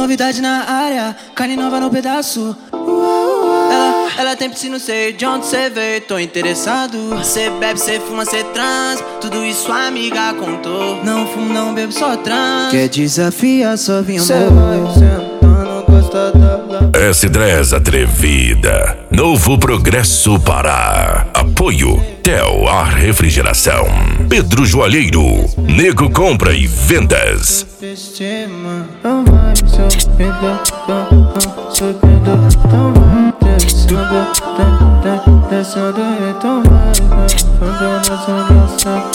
Novidade na área, carne nova no pedaço. Ela tem piscina, sei de onde cê veio, tô interessado. Cê bebe, cê fuma, cê trans, tudo isso a amiga contou. Não fumo, não bebo, só trans. Quer desafiar, só vinha cê vai sentando, gosta dela. S10 Atrevida. Novo Progresso Pará. Apoio Tel a Refrigeração. Pedro Joalheiro, Nego Compra e Vendas. Não vai subindo, subindo, não vai descendo, descendo, então vai nessa direção.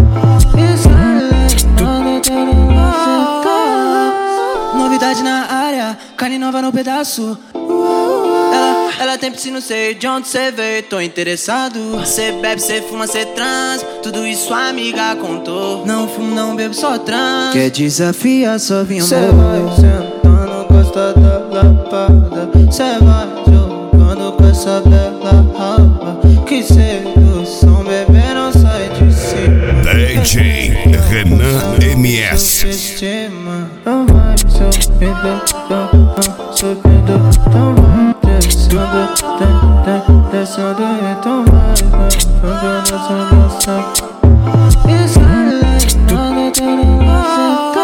Novidade na área, carne nova no pedaço. Ela tem piscina, sei de onde cê veio, tô interessado. Cê bebe, cê fuma, cê trans, tudo isso a amiga contou. Não fumo, não bebo, só trans. Quer desafiar, só vinha cê vai sentando, gosta da lapada. Cê vai jogando com essa bela raba. Que sedução, bebê, não sai de cima. DJ Renan MS. Não vai subindo, subindo, não vai descendo, descendo, então vai nessa direção.